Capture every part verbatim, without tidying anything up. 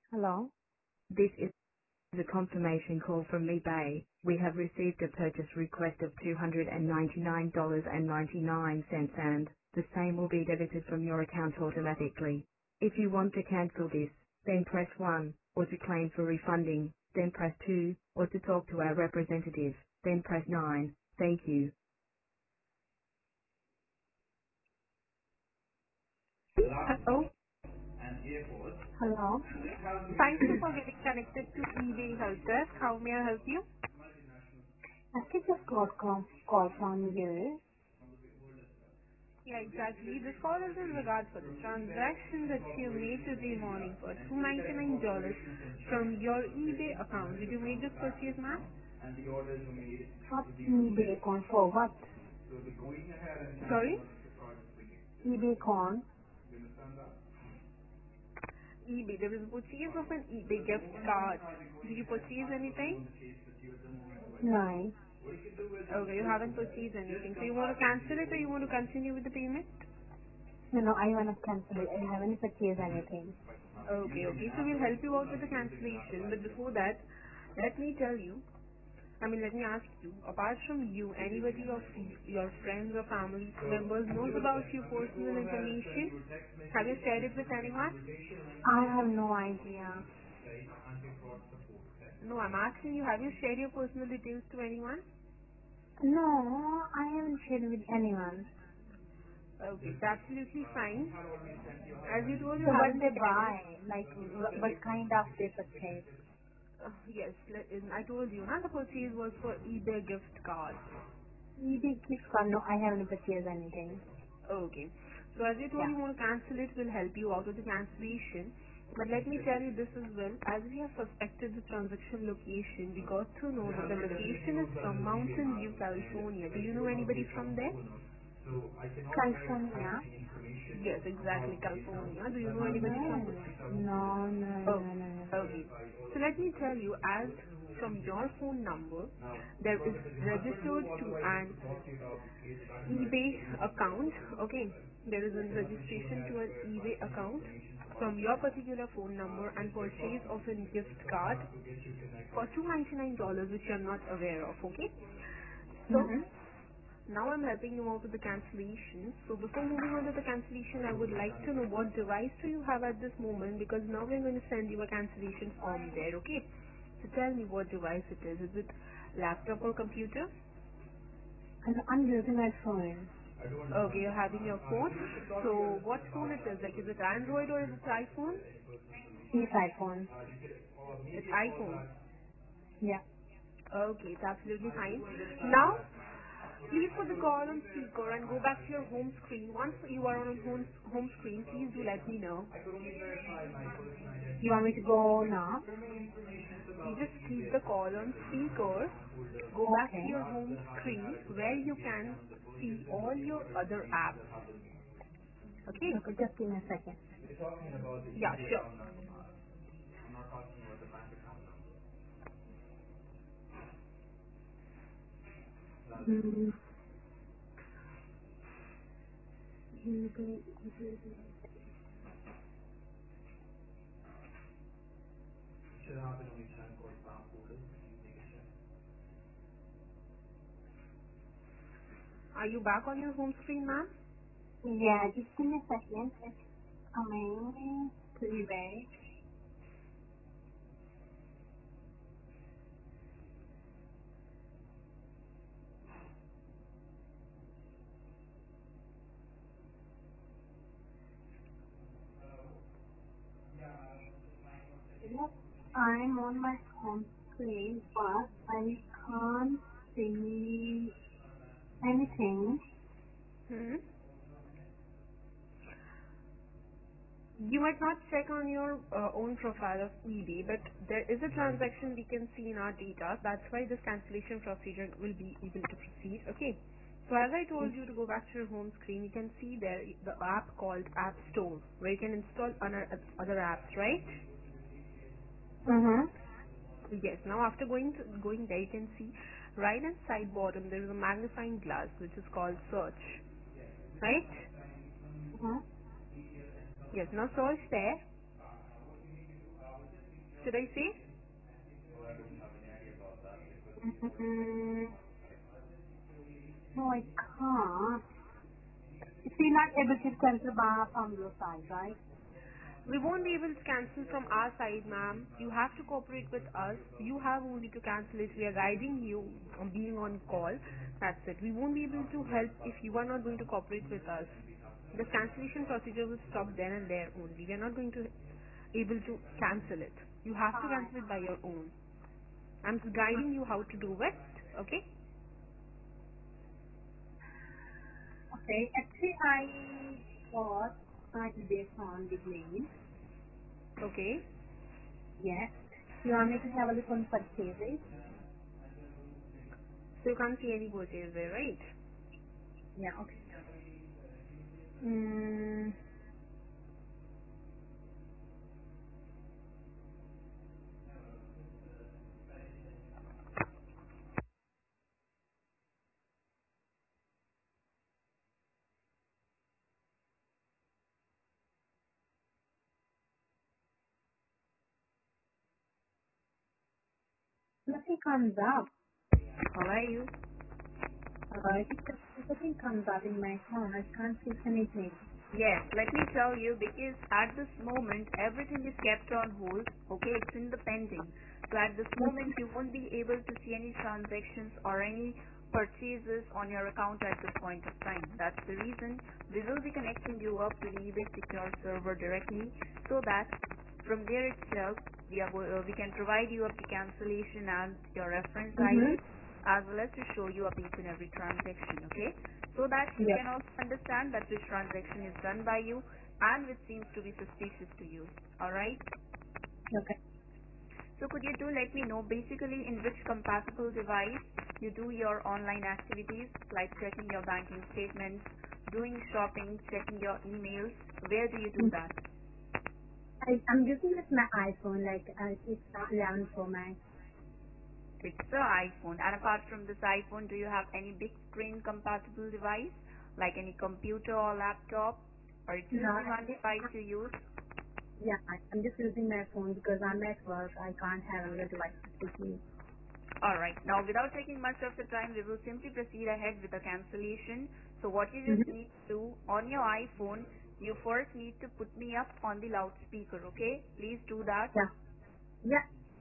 Hello? This is a confirmation call from eBay. We have received a purchase request of two hundred ninety-nine dollars and ninety-nine cents and the same will be debited from your account automatically. If you want to cancel this, then press one, or to claim for refunding, then press two, or to talk to our representative, then press nine. Thank you. Hello. Hello? Thank you for getting connected to eBay Help Desk. How may I help you? I just got call, call from you. Yeah, exactly. This call is in regard for the transaction that you made today morning for two hundred ninety-nine dollars from your eBay account. Did you make this purchase, ma'am? What eBay con for what? Sorry? eBay con? eBay. There is a purchase of an eBay gift card. Did you purchase anything? No. Okay, you haven't purchased anything. So you want to cancel it or you want to continue with the payment? No, no, I wanna cancel it. I haven't purchased anything. Okay, okay. So we'll help you out with the cancellation. But before that, let me tell you, I mean, let me ask you, apart from you, anybody of your friends or family members knows about your personal information? Have you shared it with anyone? I have no idea. No, I'm asking you, have you shared your personal details to anyone? No, I haven't shared with anyone. Okay, it's absolutely fine. As you told, you So what haven't they shared it. buy? Like, wh- what kind of they purchase? Uh, yes, let- I told you, now the purchase was for eBay gift card. eBay gift card? No, I haven't purchased anything. Okay. So as you told, Yeah. you want to cancel it, we'll help you out with the cancellation. But let me tell you this as well. As we have suspected the transaction location, we got to know that the location is from Mountain View, California. Do you know anybody from there? California? Yes, exactly, California. Do you know anybody from No. No, no, Oh, no, no, no. okay. So let me tell you, as from your phone number, there is registered to an eBay account. Okay, there is a registration to an eBay account from your particular phone number and purchase of a gift card for two hundred ninety-nine dollars, which you are not aware of. Okay, so Mm-hmm. now I'm helping you out with the cancellation. So before moving on to the cancellation, I would like to know what device do you have at this moment, because now we're going to send you a cancellation form there, okay? So tell me what device it is. Is it laptop or computer? And I'm using my phone. Okay, you're having your phone. So what phone it is? Like, is it Android or is it iPhone? It's iPhone. It's iPhone. Yeah. Okay, it's absolutely fine. Now, please put the call on speaker and go back to your home screen. Once you are on home, home screen, please do let me know. You want me to go now? You just keep the call on speaker, go back to Okay. your home screen where you can see all your other apps. Okay? Okay, just give me a second. Yeah, sure. Mm, Are you back on your home screen, ma'am? yeah, just give me a second. It's coming to eBay. Yep. I'm on my home screen, but I can't see anything. Hmm? You might not check on your uh, own profile of eBay, but there is a transaction we can see in our data. That's why this cancellation procedure will be able to proceed. Okay. So as I told you to go back to your home screen, you can see there the app called App Store, where you can install other, other apps, right? Mm-hmm. Yes. Now after going to, going there, you can see right hand side bottom there is a magnifying glass which is called Search, right? Mm-hmm. Yes. Now search there. should I say? Mm, no, I can't. If you're not able to cancel bar from your side, right? We won't be able to cancel from our side, ma'am. You have to cooperate with us. You have only to cancel it. We are guiding you on being on call. That's it. We won't be able to help if you are not going to cooperate with us. The cancellation procedure will stop then and there only. We are not going to able to cancel it. You have to Alright. cancel it by your own. I'm guiding you how to do it. Okay? Okay, actually I got my debate on the mail. Okay. Yes. You want me to have a look on purchases? So you can't see any purchase there, right? Yeah, okay. Mm, nothing comes up. How are you? Uh, it just, nothing comes up in my phone. I can't see anything. Yes, let me tell you, because at this moment everything is kept on hold. Okay, it's in the pending. So at this moment you won't be able to see any transactions or any purchases on your account at this point of time. That's the reason we will be connecting you up to the eBay secure server directly, so that from there itself we are go- uh, we can provide you up the cancellation and your reference I D, Mm-hmm. as well as to show you up each and every transaction. Okay, so that you Yep. can also understand that which transaction is done by you and which seems to be suspicious to you. Alright? Okay. So could you do let me know basically in which compatible device you do your online activities, like checking your banking statements, doing shopping, checking your emails? Where do you do Mm. that? I, I'm using this my iPhone, like uh, it's not eleven Pro Max. It's the iPhone. And apart from this iPhone, do you have any big screen compatible device, like any computer or laptop? Or it's No, just the I, one device I, you use? yeah, I, I'm just using my phone because I'm at work. I can't have another device with me. Alright, now without taking much of the time, we will simply proceed ahead with the cancellation. So what you just Mm-hmm. need to do on your iPhone, you first need to put me up on the loudspeaker, okay? Please do that. Yeah. Yeah.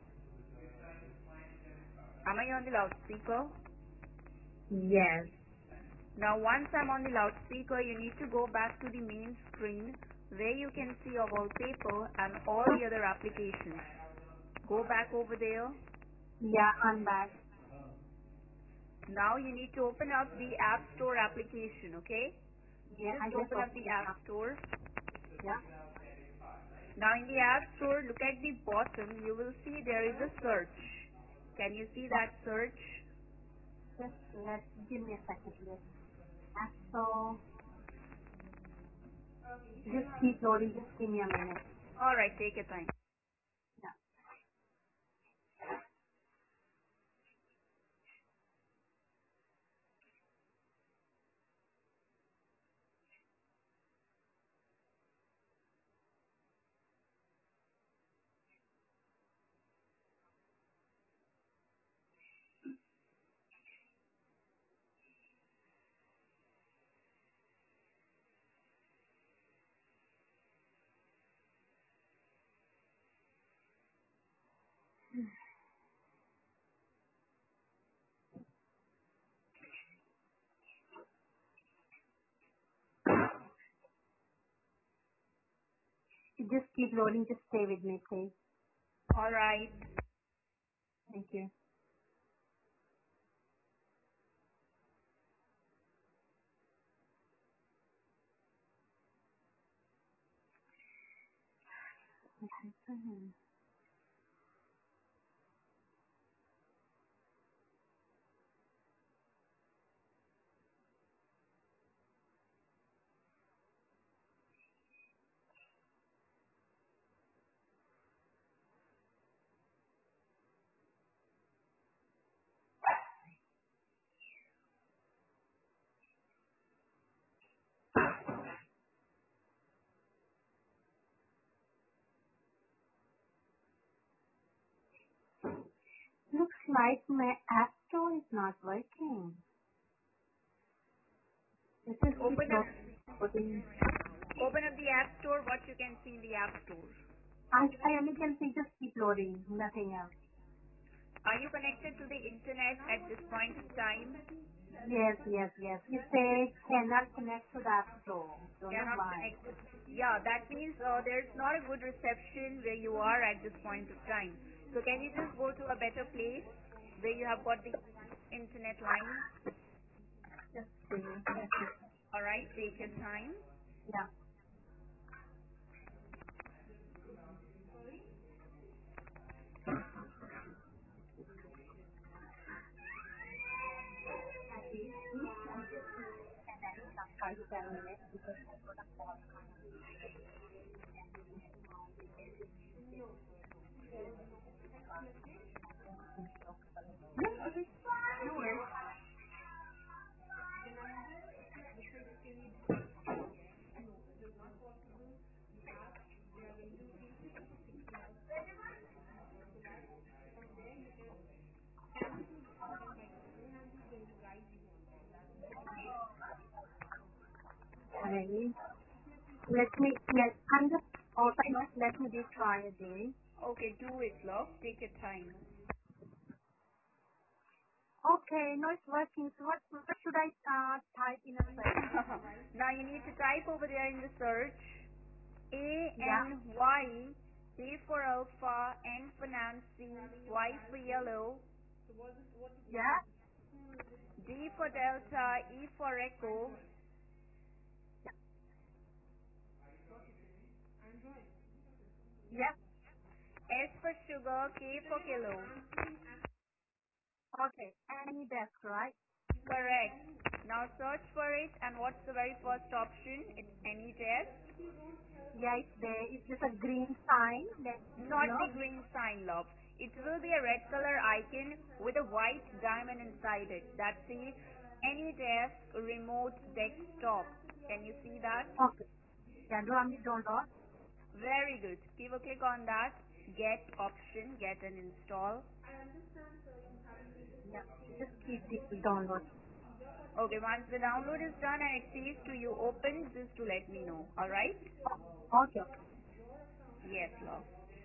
Am I on the loudspeaker? Yes. Now once I'm on the loudspeaker, you need to go back to the main screen where you can see your wallpaper and all the other applications. Go back over there. Yeah, I'm back. Now you need to open up the App Store application, okay? Yeah, Just I just open up opened the it App up. Store. Yeah. Now in the App Store, look at the bottom. You will see there is a search. Can you see Yeah. that search? Just let give me a second here. Uh, So just keep loading. Just give me a minute. Alright, take your time. Yeah. Just keep loading. Just stay with me, please. Alright. Thank you. Mhm. Looks like my app store is not working. This is Open up, loading. open up the App Store. What you can see in the App Store. I, I only can see just keep loading, nothing else. Are you connected to the internet at this point of time? Yes, yes, yes. It says cannot connect to the app store. Don't know Cannot why. connect. Yeah, that means uh, there's not a good reception where you are at this point of time. So can you just go to a better place where you have got the internet line? Just see. Yes, yes. All right, take your time. Yeah. Five, seven minutes because I got a call. No worries. Okay. Let me, yes, I'm just, also, let me just try again. Okay, do it, love. Take your time. Okay, no, it's working. So what, what should I uh, type in a search? Now you need to type over there in the search A Yeah, N Y, A for Alpha, N for Nancy, Y for Yellow, yeah, D for Delta, E for Echo, yeah. S for Sugar, K for Kilo. Okay, any desk, right? Correct. Now search for it, and what's the very first option? It's any test. Yeah, it's there. It's just a green sign. That Not the look. green sign, love. It will be a red color icon with a white diamond inside it. That says any desk remote desktop. Can you see that? Okay. Yeah, do I need download? Very good. Give a click on that. Get option, get and install. Yeah, just keep it download. Okay, once the download is done and it says to you open, just to let me know. Alright? Okay. Yes, love.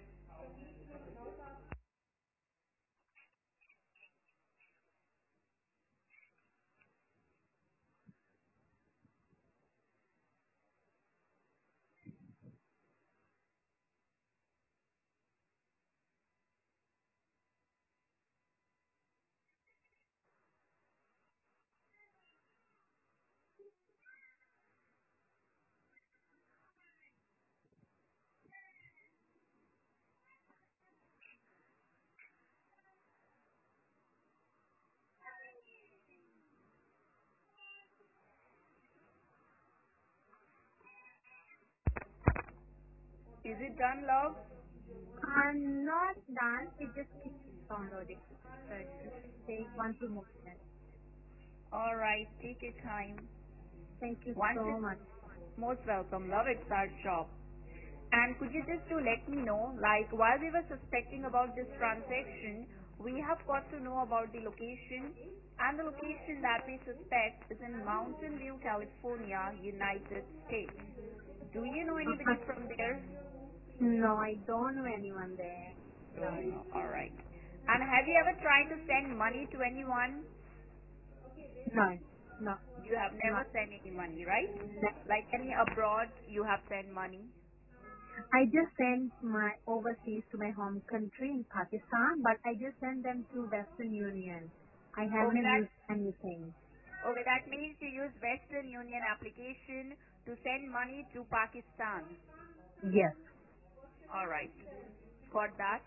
Is it done, love? I'm not done. It just keeps downloading. So it just take one, two more minutes. Alright, take your time. Thank you Once so it's much. most welcome, love, it's our shop. And could you just do let me know, like while we were suspecting about this transaction, we have got to know about the location, and the location that we suspect is in Mountain View, California, United States. Do you know anybody from there? No, I don't know anyone there. Don't know. Alright. And have you ever tried to send money to anyone? No, no, You have not. never sent any money, right? Like any abroad, you have sent money. I just sent my overseas to my home country in Pakistan, but I just sent them to Western Union. I Okay, haven't that used anything. okay, that means you use Western Union application to send money to Pakistan. Yes. All right, got that.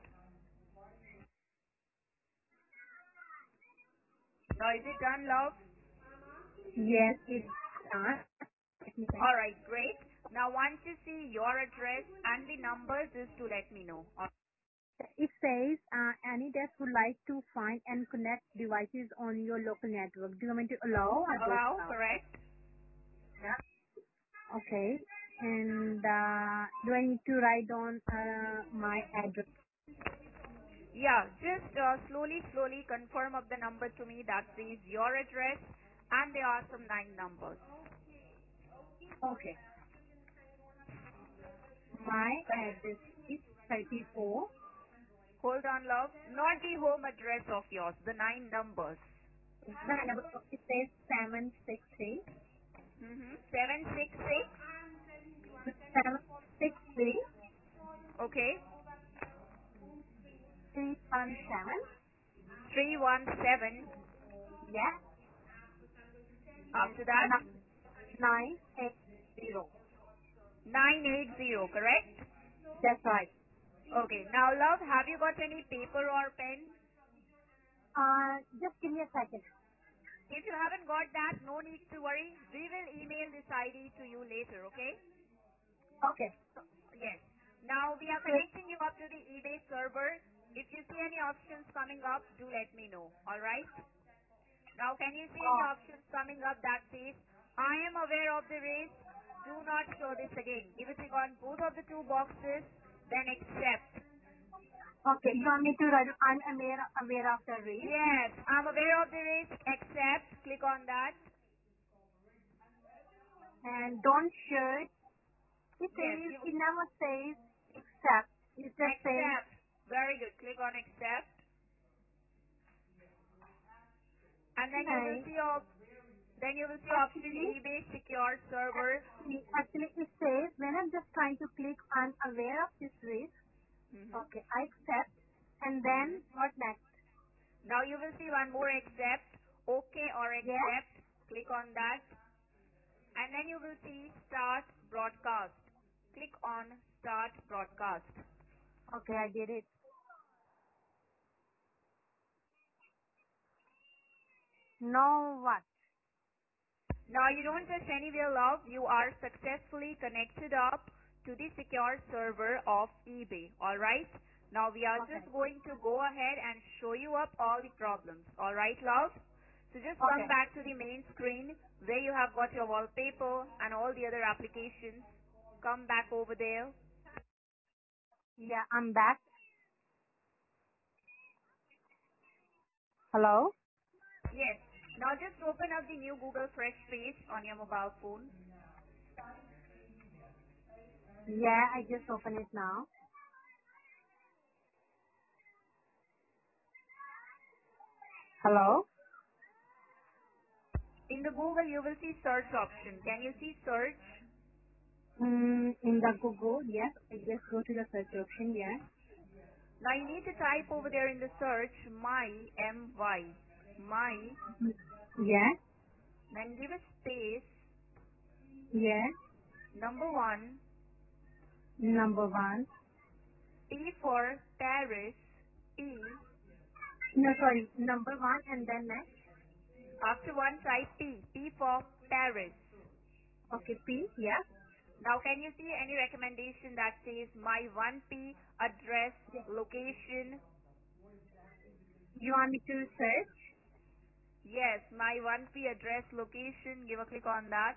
Now is it done, love? Yes, it's done. Let me check. All right, great. Now once you see your address and the numbers, is to let me know. It says uh, any desk would like to find and connect devices on your local network. Do you want me to allow or don't Allow, allow? correct? Yeah. Okay. And uh, do I need to write down uh, my address? Yeah, just uh, slowly, slowly confirm up the number to me that says your address, and there are some nine numbers. Okay. My address is thirty-four. Hold on, love. Not the home address of yours, the nine numbers. The number it says seven six three. Mm-hmm. seven six six. Seven six three Okay. three one seven. three one seven. Yeah. And After that, n- nine eight zero. nine eight zero, correct? That's right. Okay. Now, love, have you got any paper or pen? Uh, just give me a second. If you haven't got that, no need to worry. We will email this I D to you later, okay? Okay. Yes. Now, we are Good. connecting you up to the eBay server. If you see any options coming up, do let me know, alright? Now, can you see any Oh, options coming up that says, I am aware of the race, do not show this again. If you click on both of the two boxes, then accept. okay. You want me to write? I'm aware aware of the race, Yes, I'm aware of the race, accept. Click on that. and don't share it. It Yes, says you it never says accept. It just says accept. Very good. Click on accept. And then you will nine. see op- then you will see option Actually, eBay secure server. actually, actually, it says when I'm just trying to click, I'm aware of this risk. Hmm. Okay, I accept, and Hmm. then what next? Now you will see one more accept. Okay or Yeah. accept. Click on that. And then you will see start broadcast. Click on start broadcast. Okay, I did it. Now what? Now you don't just anywhere love, you are successfully connected up to the secure server of eBay. Alright? Now we are Okay. just going to go ahead and show you up all the problems. Alright love? So just come Okay. back to the main screen where you have got your wallpaper and all the other applications. Come back over there. Yeah, I'm back. Hello? Yes. Now just open up the new Google Fresh page on your mobile phone. Yeah, I just open it now. Hello? In the Google you will see search option. Can you see search? Mm, in the Google, yes. I just go to the search option, yeah. Now you need to type over there in the search my M Y. My, Yeah, then give a space, yeah. number one, Number one. P for Paris, P, No, sorry. Number one and then next. after one type P, P for Paris. Okay, P, yeah. Now can you see any recommendation that says my one P address, Yes. location? You want me to search? Yes, my one P address, location. Give a click on that.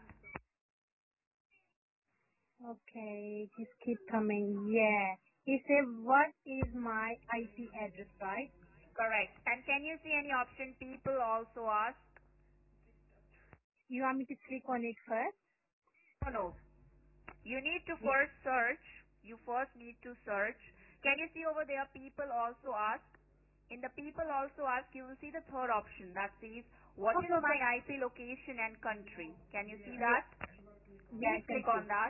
Okay, just keep coming. Yeah. He said, what is my I P address, right? Correct. And can you see any option people also ask? You want me to click on it first? No, no. You need to Yeah. first search. You first need to search. Can you see over there people also ask? In the people also ask, you will see the third option that says, what is Okay, my okay. I P location and country? Can you see Yeah. that? Yeah, I Please can click see. on that.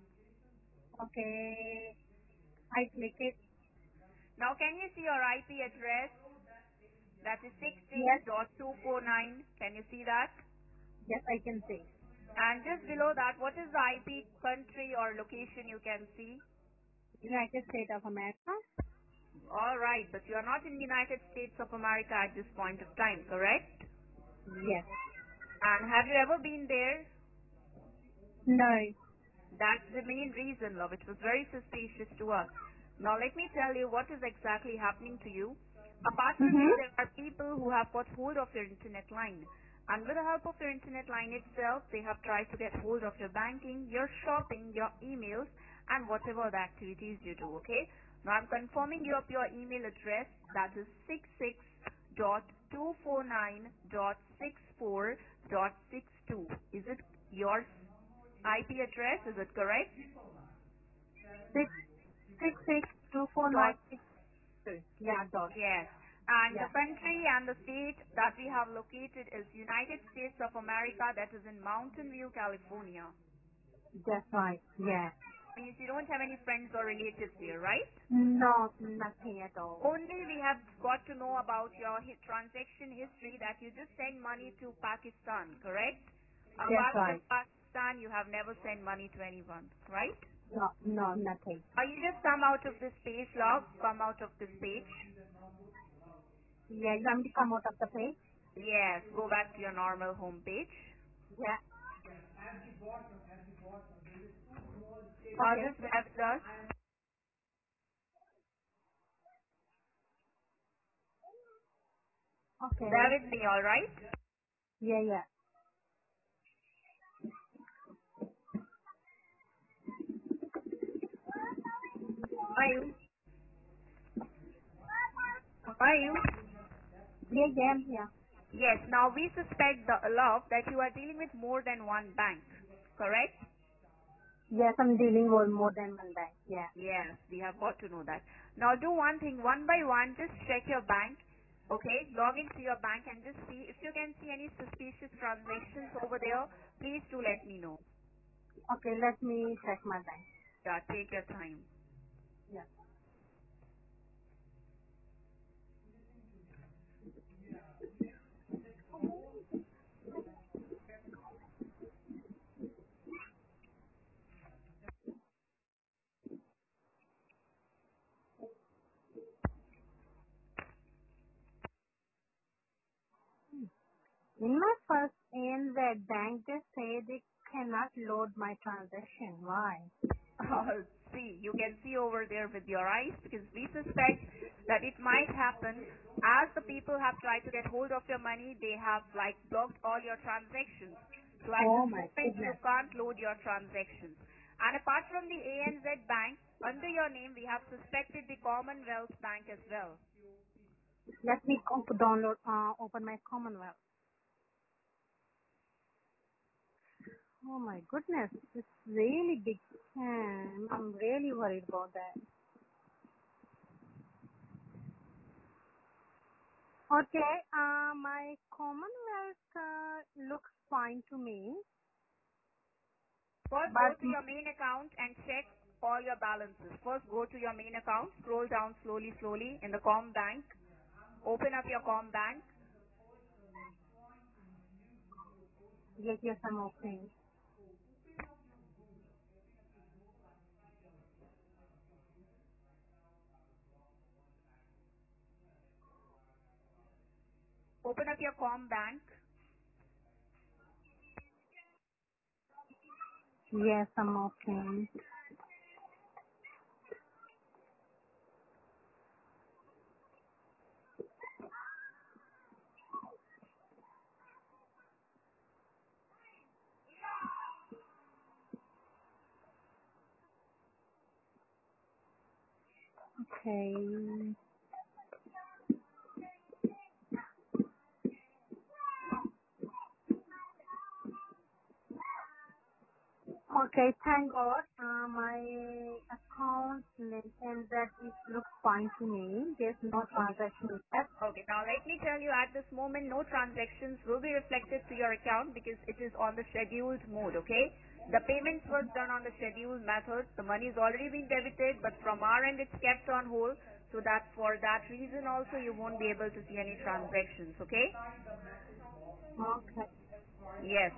Okay. I click it. Now can you see your I P address? That is Yes. sixty dot two four nine. Can you see that? Yes, I can see. And just below that, what is the I P country or location you can see? United States of America? Alright, but you are not in the United States of America at this point of time, correct? Yes. And have you ever been there? No. That's the main reason, love. It was very suspicious to us. Now let me tell you what is exactly happening to you. Apart from you, Mm-hmm. there are people who have got hold of your internet line. And with the help of your internet line itself, they have tried to get hold of your banking, your shopping, your emails, and whatever the activities you do, okay? Now I'm confirming you of your email address, that is six six dot two four nine dot six four dot six two. Is it your I P address? Is it correct? Six six six two four nine Dot, six two. Yeah, dot. yes. And the Yeah, country and the state that we have located is United States of America, that is in Mountain View, California. that's right. Yeah. Means you don't have any friends or relatives here, right? No, nothing at all. Only we have got to know about your hi- transaction history that you just send money to Pakistan, correct? That's Apart from right. Pakistan, you have never sent money to anyone, right? No, no, nothing. Or you just come out of this page, love, come out of this page. Yeah, you want me to come out of the page? Yes, go back to your normal home page. Yeah. Or Okay. just bear with us. Bear Okay. with me, alright? Yeah, yeah. Are you? Are you? Yeah, yeah, yeah. Yes, now we suspect the love that you are dealing with more than one bank, correct? Yes, I'm dealing with more than one bank. Yeah. Yes, we have got to know that. Now do one thing, one by one, just check your bank, okay? Log into your bank and just see if you can see any suspicious transactions over there. Please do let me know. Okay, let me check my bank. Yeah, take your time. Yeah. In my first A N Z bank, they say they cannot load my transaction. Why? Uh, see, you can see over there with your eyes because we suspect that it might happen as the people have tried to get hold of your money, they have like blocked all your transactions. So at Oh this my moment you goodness. can't load your transactions. And apart from the A N Z Bank, under your name we have suspected the Commonwealth Bank as well. Let me co- download, uh, open my Commonwealth. Oh my goodness. It's really big scam. I'm really worried about that. Okay, uh, my Commonwealth uh, looks fine to me, First go but to your main account and check all your balances. First go to your main account, scroll down slowly, slowly in the Com Bank. Open up your Com Bank. yes, yes, I'm okay. Open up your Com Bank. Yes, I'm okay. Okay. Okay, thank God. Uh, my account name and that it looks fine to me. There's no transaction left. Okay, now let me tell you at this moment no transactions will be reflected to your account because it is on the scheduled mode, okay? The payments was done on the scheduled method. The money is already been debited, but from our end it's kept on hold. So that for that reason also you won't be able to see any transactions, okay? Okay. Yes.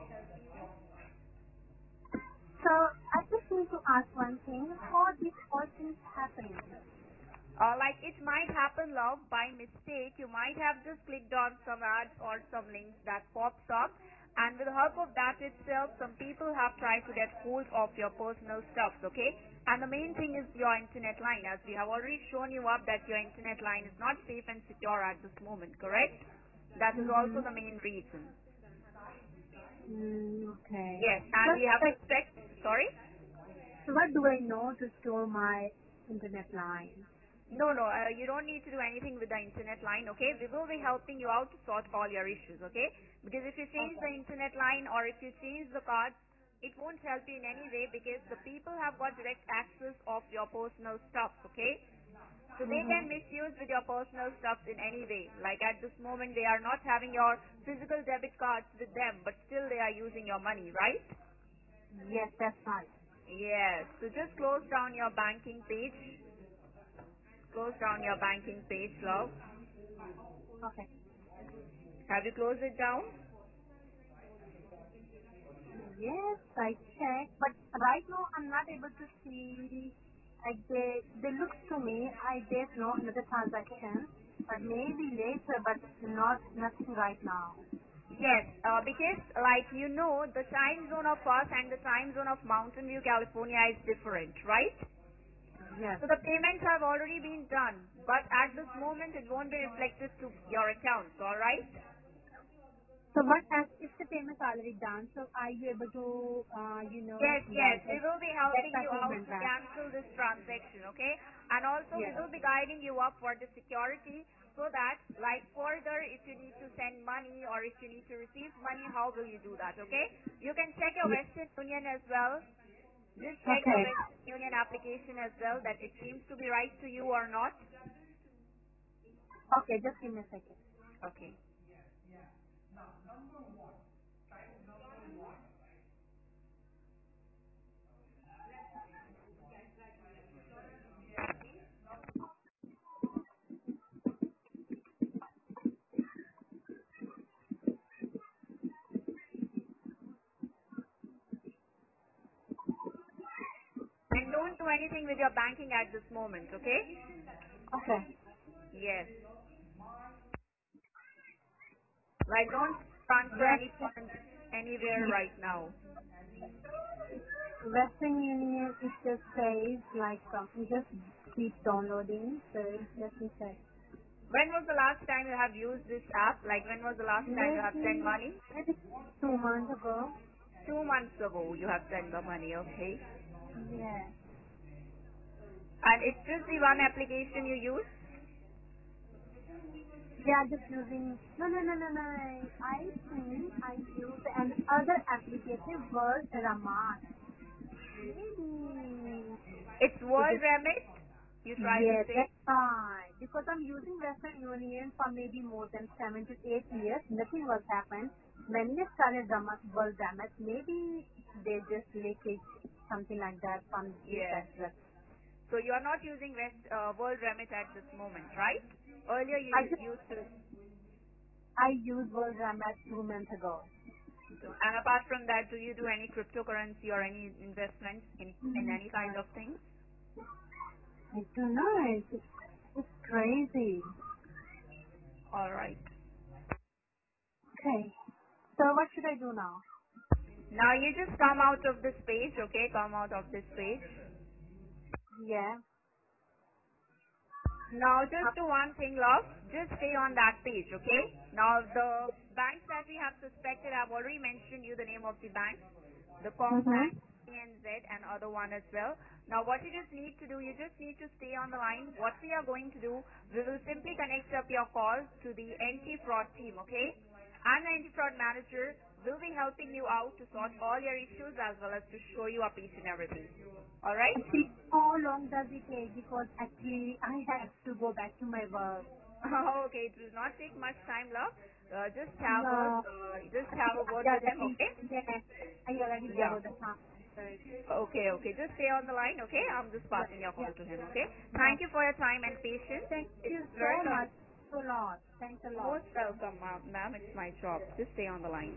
So I just need to ask one thing. How this all things happening? Uh, like it might happen, love, by mistake. You might have just clicked on some ads or some links that pops up, and with the help of that itself, some people have tried to get hold of your personal stuff. Okay, and the main thing is your internet line, as we have already shown you up that your internet line is not safe and secure at this moment. Correct? That is Mm-hmm. also the main reason. Mm, okay. Yes, and What, we have like, suspect. Sorry. what do I know to store my internet line. No, no, uh, you don't need to do anything with the internet line, okay? We will be helping you out to sort all your issues, okay? Because if you change Okay. the internet line or if you change the card, it won't help you in any way because the people have got direct access of your personal stuff, okay? So they Mm-hmm. can misuse with your personal stuff in any way. Like at this moment, they are not having your physical debit cards with them, but still they are using your money, right? Yes, that's right. Yes. So just close down your banking page. Close down your banking page, love. Okay. Have you closed it down? Yes, I checked, but right now I'm not able to see. Like they, they look to me. I there's no another transaction, but maybe later, but not nothing right now. Yes, uh, because like you know, the time zone of us and the time zone of Mountain View, California is different, right? Yes. So the payments have already been done, but at this moment it won't be reflected to your accounts, alright? So what as if the payment's already done? So are you able to, uh, you know, Yes, yes, like we get, will be get helping that you out payment to back? cancel this transaction, okay? And also we Yes. will be guiding you up for the security so that like further if you need to send money or if you need to receive money, how will you do that, okay? You can check your Yes. Western Union as well. Just check your Okay. Western Union application as well that it seems to be right to you or not. Okay. Just give me a second. Okay. And don't do anything with your banking at this moment, okay? Okay. Yes. Like don't transfer any West, funds anywhere right now. Western Union, it just says like um, it just keeps downloading. So let me check. When was the last time you have used this app? Like when was the last time you have sent Maybe money? maybe two months ago. Two months ago you have sent the money, okay? Yeah. And it's just the one application you use? Yeah, just using. No, no, no, no, no. I think I use an other application called Ramat. Maybe It's it World just. Remit, you try to Yes, say? that's fine. Because I'm using Western Union for maybe more than seven to eight years. Nothing was happened. When they started Ramat, World Ramat, maybe they just leakage something like that from this Yes. as well. So you are not using West uh, World Remit at this moment, right? Earlier you I just used to. I used World Ramat two months ago. And apart from that, do you do any cryptocurrency or any investments in, in Mm, any kind of thing? I don't know. It's, it's crazy. All right. Okay. So what should I do now? Now you just come out of this page, okay? Come out of this page. Yeah. Now just do one thing, love. Just stay on that page, okay? Now the banks that we have suspected, I've already mentioned you the name of the bank. The Mm-hmm. Combank, A N Z, and other one as well. Now what you just need to do, you just need to stay on the line. What we are going to do, we will simply connect up your call to the anti-fraud team, okay? And the anti-fraud manager will be helping you out to sort all your issues as well as to show you up each and everything. Alright? See, how long does it take? Because actually I have to go back to my work. Okay, it will not take much time, love. Uh, just have a No. uh, just have Actually, a word I with them, already, okay? yeah, I already Yeah. borrowed the car. So, Okay, okay. Just stay on the line, okay? I'm just yeah, passing your call yeah, to him, okay? yeah. Thank you for your time and patience. Thank It's you very so con- much. So lot. Thanks a lot. most welcome, ma'am. Ma'am, it's my job. Just stay on the line.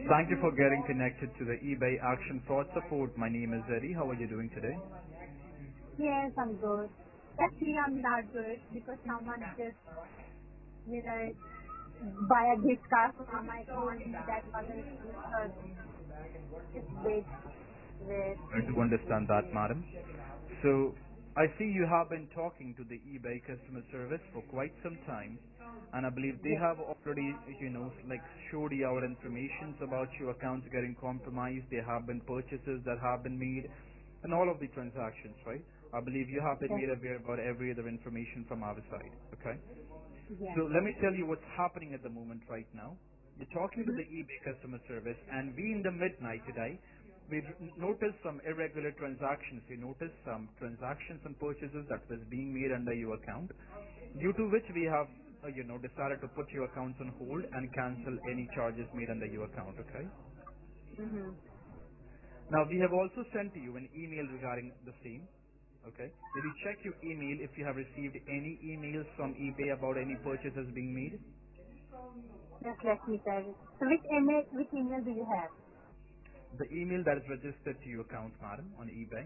Thank you for getting connected to the eBay Action Fraud Support. My name is Eddie. How are you doing today? Yes, I'm good. Actually, I'm not good because someone just, you know, buy a gift card from my phone that wasn't because it's big with. I do understand that, madam. So, I see you have been talking to the eBay customer service for quite some time, and I believe they Yes, have already, you know, like showed you our information about your accounts getting compromised. There have been purchases that have been made, and all of the transactions, right? I believe you have been yes, made aware about every other information from our side, okay? yes. So let me tell you what's happening at the moment right now. You're talking to Mm-hmm. the eBay customer service, and we in the midnight today, we've n- noticed some irregular transactions. We noticed some transactions and purchases that was being made under your account, due to which we have, uh, you know, decided to put your accounts on hold and cancel any charges made under your account, okay? Mm-hmm. Now, we have also sent to you an email regarding the same. Okay. Did you check your email if you have received any emails from eBay about any purchases being made? Just let me tell you. So which email, which email do you have? The email that is registered to your account, madam, on eBay.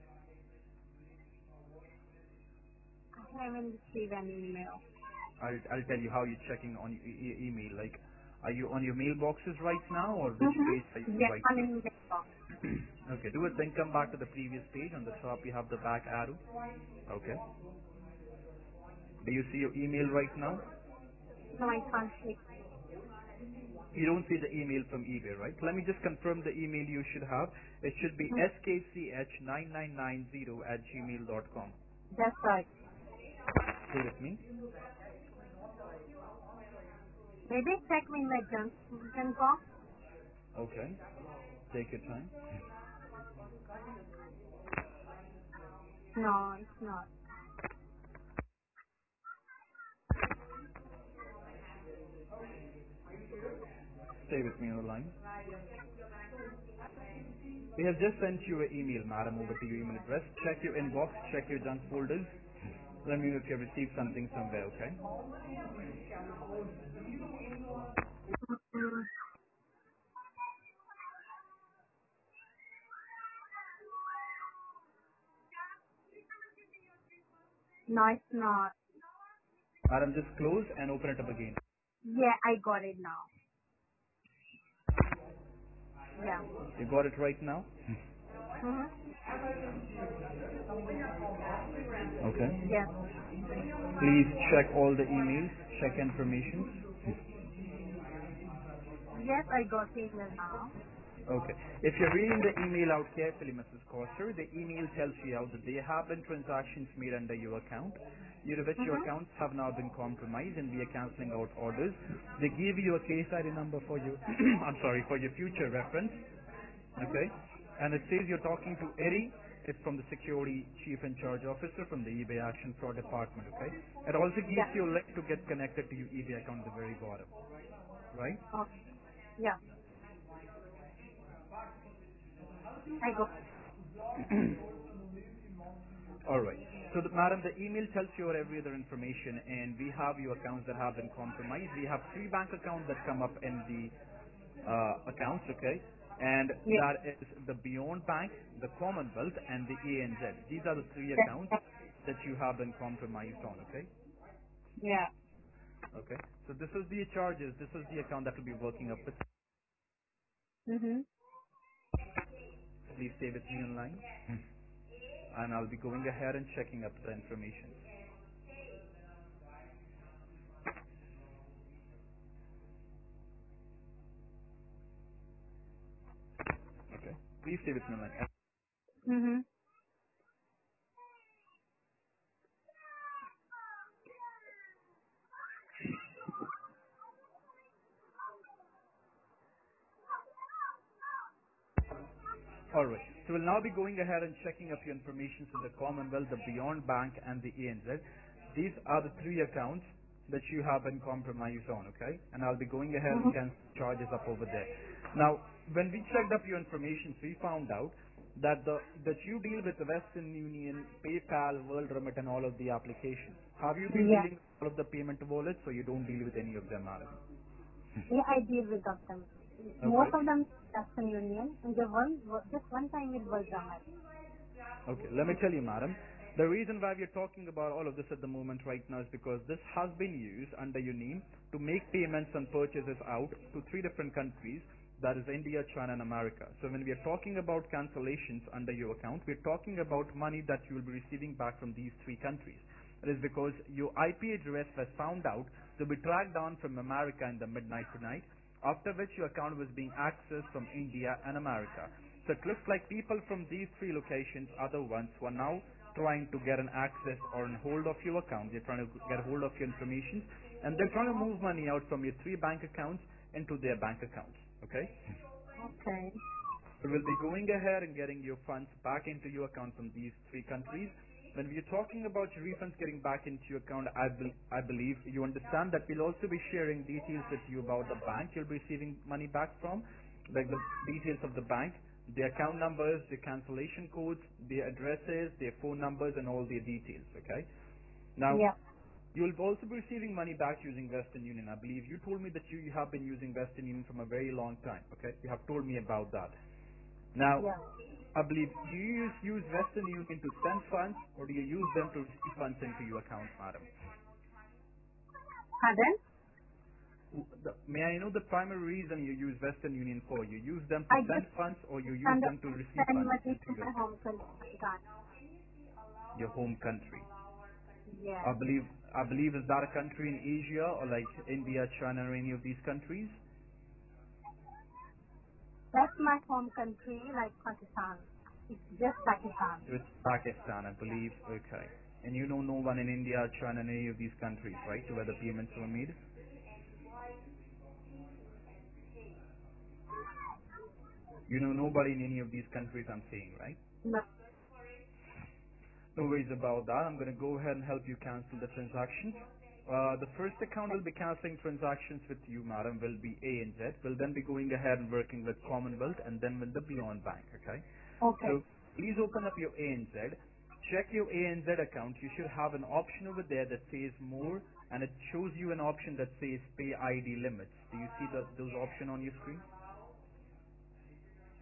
I haven't received an email. I'll, I'll tell you how you're checking on your e- e- email. Like, are you on your mailboxes right now, or which page are you Mm-hmm. on Yes, right I'm now? in the box. Okay. Do it. Then come back to the previous page. On the top, you have the back arrow. Okay. Do you see your email right now? No, I can't see. You don't see the email from eBay, right? Let me just confirm the email you should have. It should be Mm, s k c h nine nine nine zero at gmail dot com. that's right. Stay with me. Maybe check me in my junk, junk box. Okay. Take your time. No, it's not. Stay with me on the line. We have just sent you an email, madam, over to your email address. Check your inbox, check your junk folders. Let me know if you have received something somewhere, okay? Mm, no, it's not. Madam, just close and open it up again. Yeah, I got it now. Yeah. You got it right now? Mm-hmm. Okay. Yes. Please check all the emails, check information. Yes, I got the email now. Okay. If you're reading the email out carefully, Missus Coster, the email tells you out that there have been transactions made under your account, due to which your Mm-hmm. accounts have now been compromised and we are cancelling out orders. They give you a case I D number for you, I'm sorry, for your future reference. Mm-hmm. Okay. And it says you're talking to Eddie. It's from the security chief in charge officer from the eBay Action Fraud Department. Okay. It also gives Yeah. you a link to get connected to your eBay account at the very bottom. Right? Okay. Yeah. I got. All right. So, the, madam, the email tells you every other information, and we have your accounts that have been compromised. We have three bank accounts that come up in the uh, accounts, okay? And Yeah. that is the Beyond Bank, the Commonwealth, and the A N Z. These are the three That, accounts that, that you have been compromised on, okay? yeah. Okay. So this is the charges. This is the account that will be working up with. Mm-hmm. Please stay with me online, and I'll be going ahead and checking up the information. Okay. Please stay with me online. Mm-hmm. All right. So we'll now be going ahead and checking up your information in the Commonwealth, the Beyond Bank, and the A N Z. These are the three accounts that you have been compromised on, okay? And I'll be going ahead and Mm-hmm. cancel charges up over there. Now, when we checked up your information, we found out that the that you deal with the Western Union, PayPal, World Remit, and all of the applications. Have you been Yeah. dealing with all of the payment wallets, or you don't deal with any of them, madam? Yeah, I deal with them. Most Okay. of them Western Union, and the one just one time it was Amex. Okay, let me tell you, madam. The reason why we are talking about all of this at the moment right now is because this has been used under your name to make payments and purchases out to three different countries, that is India, China and America. So when we are talking about cancellations under your account, we are talking about money that you will be receiving back from these three countries. It is because your I P address was found out to be tracked down from America in the midnight tonight, after which your account was being accessed from India and America. So it looks like people from these three locations are the ones who are now trying to get an access or a hold of your account. They're trying to get a hold of your information, and they're trying to move money out from your three bank accounts into their bank accounts. Okay? Okay. So we'll be going ahead and getting your funds back into your account from these three countries. When we're talking about your refunds getting back into your account, I, be, I believe you understand that we'll also be sharing details with you about the bank you'll be receiving money back from, like the details of the bank, the account numbers, the cancellation codes, their addresses, their phone numbers, and all their details. Okay. Now, Yeah. you'll also be receiving money back using Western Union. I believe you told me that you, you have been using Western Union from a very long time. Okay. You have told me about that. Now, Yeah. I believe, do you use, use Western Union to send funds, or do you use them to receive funds into your account, madam? Pardon? W- the- May I know the primary reason you use Western Union for? You use them to I send just funds, or you use send them to receive send funds money into to your my account, home country. your home country? Yeah. I believe, I believe is that a country in Asia, or like India, China, or any of these countries? That's my home country, like Pakistan. It's just Pakistan. It's Pakistan, I believe. Okay. And you know no one in India, China, and any of these countries, right, where the payments were made? You know nobody in any of these countries, I'm saying, right? No. No worries about that. I'm going to go ahead and help you cancel the transactions. Uh, the first account will be canceling transactions with you, madam, will be A N Z. We'll then be going ahead and working with Commonwealth and then with the Beyond Bank, okay? Okay. So please open up your A N Z. Check your A N Z account. You should have an option over there that says more, and it shows you an option that says pay I D limits. Do you see the, those option on your screen?